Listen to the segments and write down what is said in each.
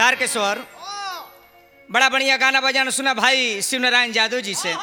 तारकेश्वर बड़ा बढ़िया गाना बजाना सुना भाई शिव नारायण यादव जी से।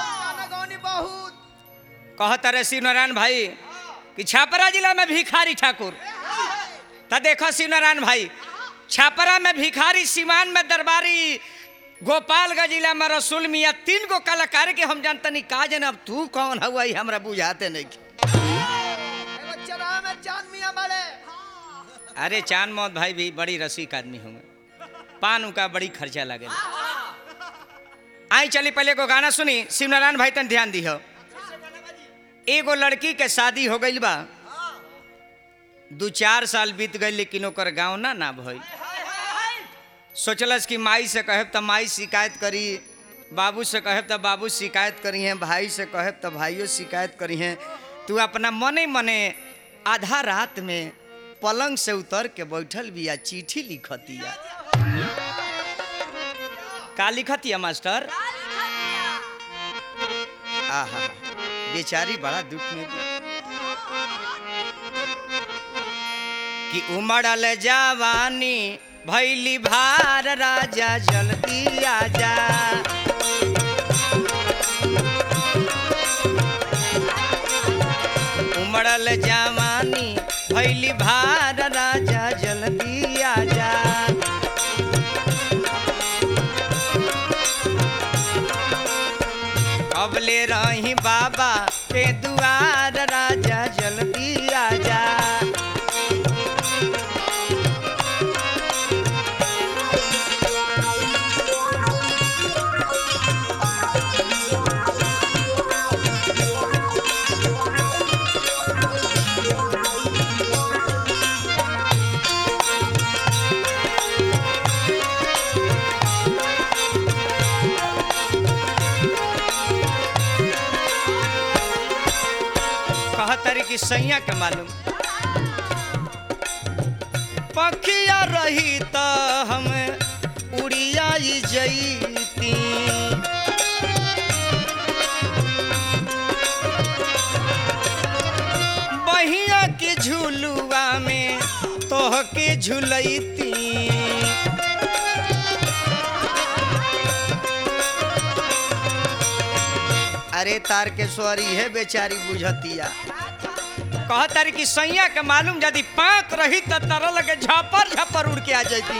कहता रहे शिव नारायण भाई कि छापरा जिला में भिखारी ठाकुर, तो देखो शिव नारायण भाई छापरा में भिखारी, सिवान में दरबारी, गोपालगंज जिला में रसूल मियाँ, 3 गो कलाकार के हम जानते नहीं का जन। अब तू कौन हुआ हमरा बुझाते नहीं। अरे चांद मौत भाई भी बड़ी रसिक आदमी होंगे, पान उनका बड़ी खर्चा लगे। आई चली पहले को गाना सुनी शिव नारायण भाई तन ध्यान दी हो। एगो लड़की के शादी हो गई बा, 2-4 साल बीत गई लेकिन ओकर गाँव ना भइल। सोचलस कि माई से कहब तो माई शिकायत करी, बाबू से कहब तो बाबू शिकायत करी हैं, भाई से कहब तो भाइयों शिकायत करी हैं। तू अपना मने मने आधा रात में पलंग से उतर के बैठल बिया, चिट्ठी लिखतिया। का लिखतिया मास्टर? आहा बेचारी बड़ा दुख में कि उमड़ल जवानी भैली भार, राजा जल्दी आजा। उमड़ल जवानी भैली भार, राजा जल्दी आजा। अबले रही बाबा के दुआर, राजा जल्दी आजा। कि सैया के मालूम पखिया रही तो हम उड़िया जईती। बहिया के झुलुआ में तोह के झुलैती। अरे तारकेश्वरी है बेचारी बुझतिया। कहतारी कि सैया के मालूम यदि पाक रही तो तरह लगे झपर उड़ के आ जाती।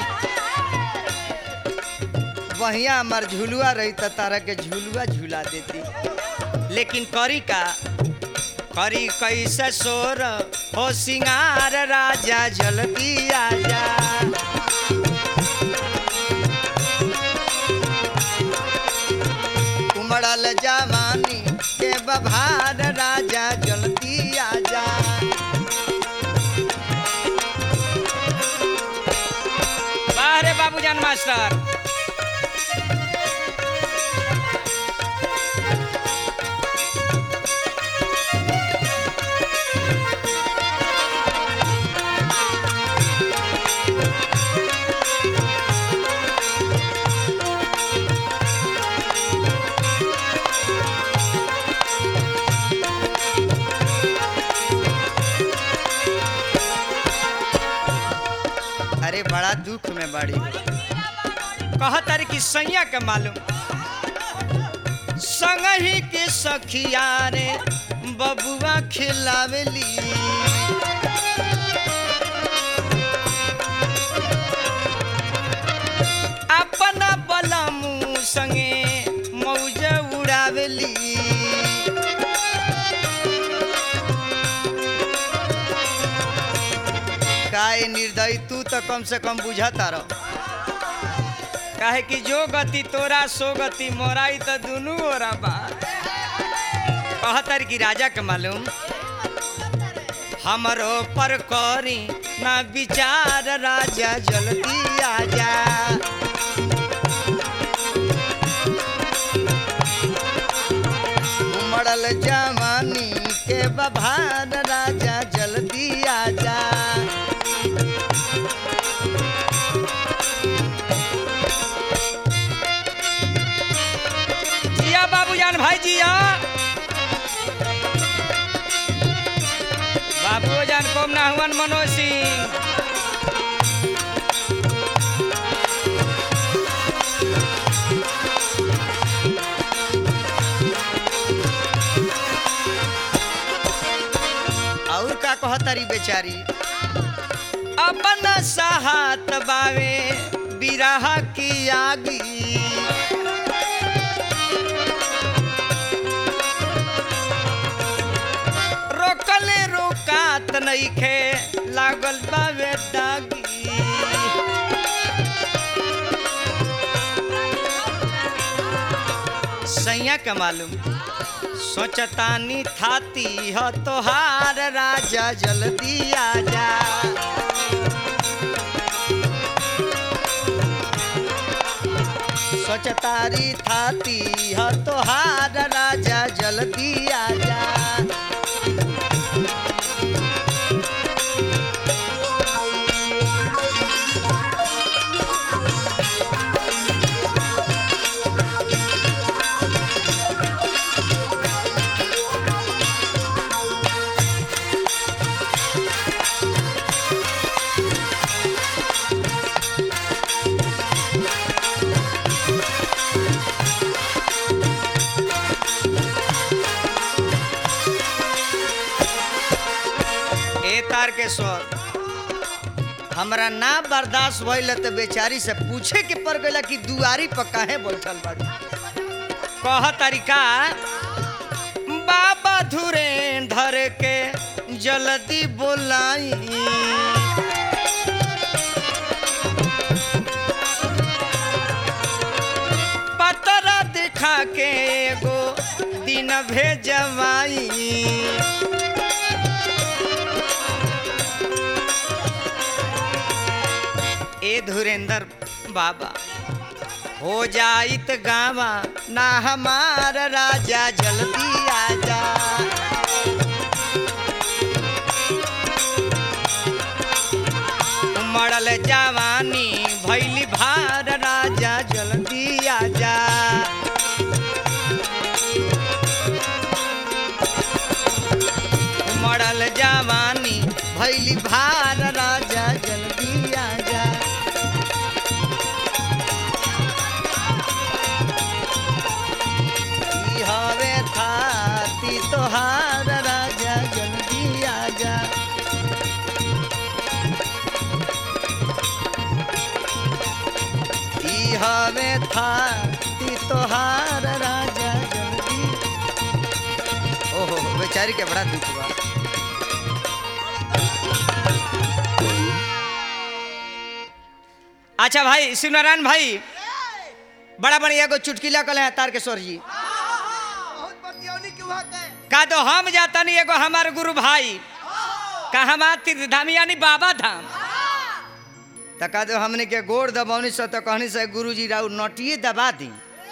वहिया हमार झुलुआ रही तो तारा के झुलुआ झुला देती। लेकिन करी का करी कैसे सोर हो सिंगार, राजा जल्दी आजा। उमड़ल जवानी के बभार, राजा जल्दी आजा। बाहरे बाबूजान मास्टर बड़ा दुख में बड़ी। कहतारी कि सैया के मालूम संगही के सखिया रे बबुआ खिलावेली। अपना बलमू संगे मौज उड़ावेली। काहे निर्दयी तू तो कम से कम बुझाता रह। काहे कि जो गति तोरा सो गति मोराई तो दुनू ओरा बा। कहतर की राजा के मालूम हमरो पर करी ना विचार, राजा जल्दी आजा। उमड़ल जवानी के बभार, राजा जल्दी आजा। जिया बाबूजान भाई जिया। बाबूजान कम ना हुआ मनोज सिंह। कहतरी बेचारी अपन साहत बावे बिरह की आगी रोकले रोकात नइखे लागल बावे दागी सैया के मालूम सोचतानी थाती हो तोहार राजा जल्दी आजा सोचतारी थाती हो तोहार राजा जल्दी आजा के स्वर हमरा ना बर्दाश्त भइल त बेचारी से पूछे के पड़ गइला कि दुआरी पर काहे बैठल बाड़ी कह तरीका बाबा धुरेंधर के जल्दी बोलाई पतरा दिखा के एगो दिन भेजवाई ए धुरेंद्र बाबा हो जाइत गावा ना हमार राजा जल्दी आजा उमड़ल जवानी भैली भार राजा जल्दी आजा उमड़ल जवानी भैली भार राजा जल्दी आजा थाती तोहार राजा जल्दी आजा ई हवे थाती तोहार राजा जल्दी ओहो बेचारी के बड़ा दुख बा अच्छा भाई शिवनारायण भाई बड़ा बढ़िया एगो चुटकिला कले हैं तारकेश्वर जी का तो हम जाता नहीं एगो हमारे गुरु भाई का हमार तीर्थधाम यानी बाबा धाम तका तो हमने के गोड़ दबौनी से तो कहनी से गुरुजी राउ नटिए दबा दी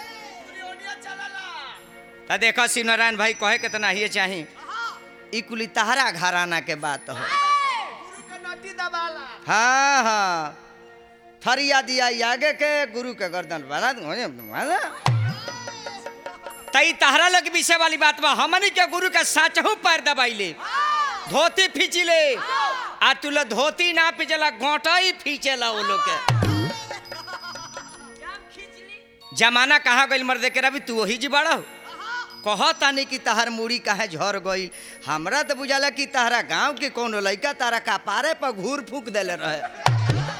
तो देखो शिवनारायण भाई कहे के तना ही चाही ई कुली तहरा घराना के बात हो हाँ हाँ थरिया दिया आगे के गुरु के गर्दन वाला तई तहरा लग विषय वाली बात बा हमनी के गुरु के साचहू पैर दबाइले धोती फींचिले आ तुला धोती ना पिचला गोटा ही फींचेला वो लोग के जमाना कहाँ गइल मर्दे के रवि तू वही जी बड़ा हो कहता नहीं कि तहर मुड़ी काहे झर गइल हमरा तो बुझाला कि तहरा गांव के कौन लइका तारा कपारे पर घूर फूक देले रहे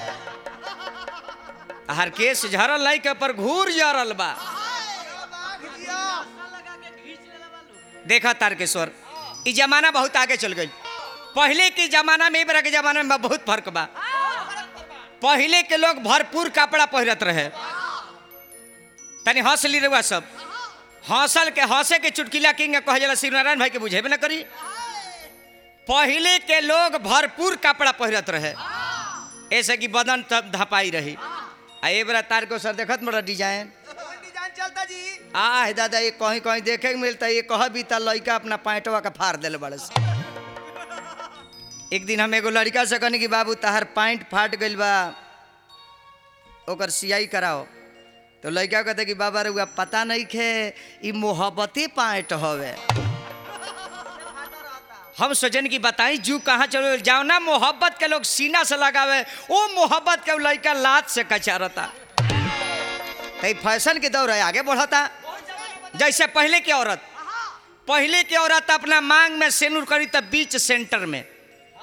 हर केस झरल लइका पर घूर जरल बा देखा तारकेश्वर ई जमाना बहुत आगे चल गई पहले के जमाना में इबरा के जमाना में बहुत फर्क बा पहले के लोग भरपूर कपड़ा पहिरत रहे तनी हंस ली रहुआ सब हंसल के हंसे के चुटकिला किंग कह जाला शिवनारायण भाई के बुझेबे ना करी पहले के लोग भरपूर कपड़ा पहिरत रहे ऐसे कि बदन तब धपाई रही आ एबरा तारकेश्वर देखत बड़ा डिजाइन चलता जी आ दादा ये कहीं कहीं देखे के मिलता ये कह भी ता लड़का अपना पैंटवा का फाड़ दिल बड़े एक दिन हम एगो लड़का से कहनी कि बाबू तहार पैंट फाट गइल बा ओकर सियाई कराओ तो लड़का कहते कि बाबा रुआ पता नहीं खे ई मोहब्बती पैंट हवे हम सोचन की बताई जू कहाँ चलो जाओ ना मोहब्बत के लोग सीना से लगावे वो मोहब्बत के लड़का लात से कचारता फैशन के दौर है आगे बढ़ता जैसे पहले की औरत अपना मांग में सेनुर करी तब बीच सेंटर में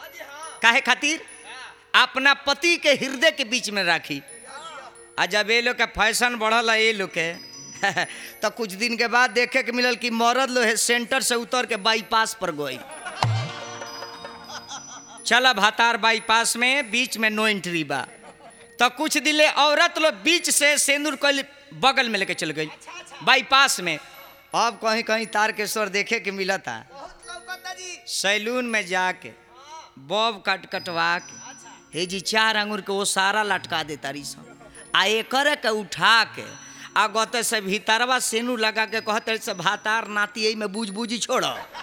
काहे खातिर अपना पति के हृदय के बीच में राखी। आ जब ये लोग के फैशन बढ़ल है ये लोग के तो कुछ दिन के बाद देखे के मिलल कि मरद लोग सेंटर से उतर के बाईपास पर गई। चला भातार बाईपास में बीच में नो एंट्री बा, तो कुछ दिले औरत लोग बीच से सेंदूर कल बगल में लेके चल गई बाईपास में। अब कहीं कहीं तारकेश्वर देखे के मिला था, सैलून में जाके बॉब कटवा के हे जी 4 अंगूर के वो सारा लटका देता रही सब, आ एकर के उठा के आ गते से भीतरवा सेनू लगा के कहते से भातार नाती यही में बूझ बूझी छोड़।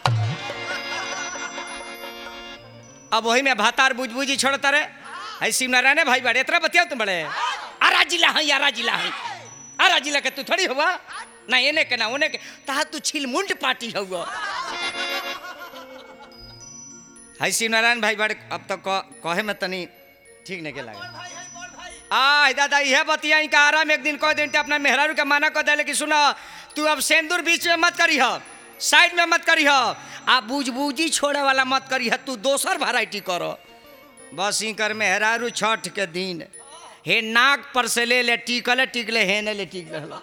अब वही में भातार बूझ बूझी छोड़ता रहे। है शिव नारायण भाई बड़े इतना बतिया तुम बड़े आरा जिला है, आरा जिला है, आरा जिला के तू थोड़ी हुआ ना एने के ना ओने के, ता तू छिलमुंड पार्टी हुआ। है शिव नारायण भाई बड़े अब तो कहे में तनी ठीक नहीं के लगे। दादा यह बतिया का आराम एक दिन कह दिन अपना मेहरारू के माना कह दे कि सुना तू अब सेंदूर बीच में मत करी हो, साइड में मत करी हो, आ बूझबूझी छोड़े वाला मत करी है, तू दोसर वैरायटी करो। बस ही कर मेहरारू छठ के दिन हे नाक पर से ले टिकले टिकले हे ने ले टिक रहा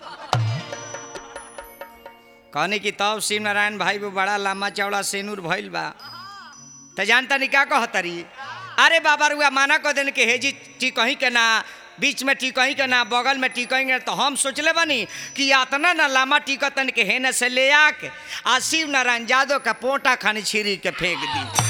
कहने की तब शिव नारायण भाई वो बड़ा लम्बा चौड़ा सेनूर भइल बा। तो जानता नहीं क्या कहतरी, अरे बाबा रुआ माना कह देने के हे जी टिकही के ना, बीच में टिकही के ना, बगल में टिकही। तो हम सोचले बनी कि इतना ना लामा टिकतन के हेने से ले आके आ शिव नारायण यादव का पोटा खानी छिरी के फेंक दी।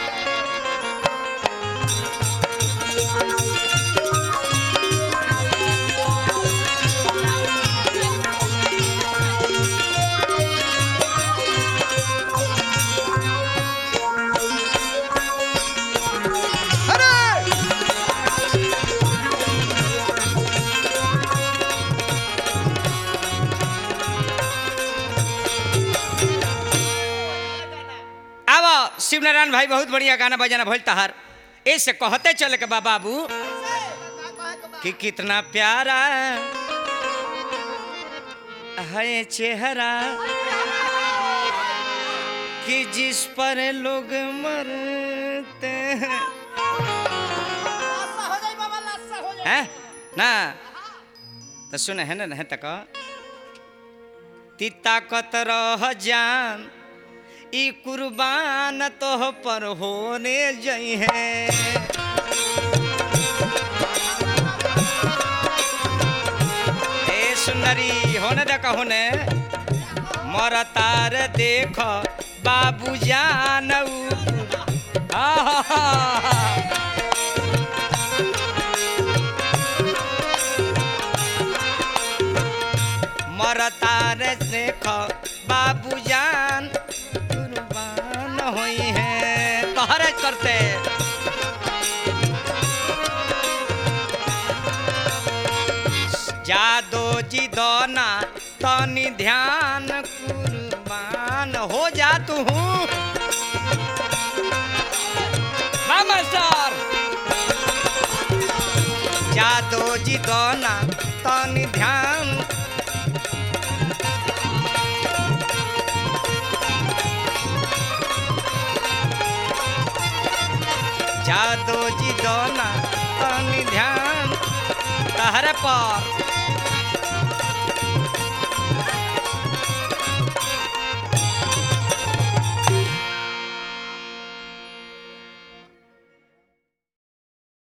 शिव नारायण भाई बहुत बढ़िया गाना बजाना भइल तहार, ऐसे कहते चले के बाबू कि कितना प्यारा है चेहरा कि जिस पर लोग मरते हैं ना। तो सुने है ना तक तिता कतर जान ई कुर्बान तो पर होने जई है। ए सुंदरी होने देखा होने मरतार देख बाबू जान मरतार देख बाबू जान हुई है तोहरे करते। जादो जी दोना तनी ध्यान कुर्बान हो जा तू मामा सर। जादो जी दोना तनी ध्यान जादो जी दोना तनी ध्यान तहरे पर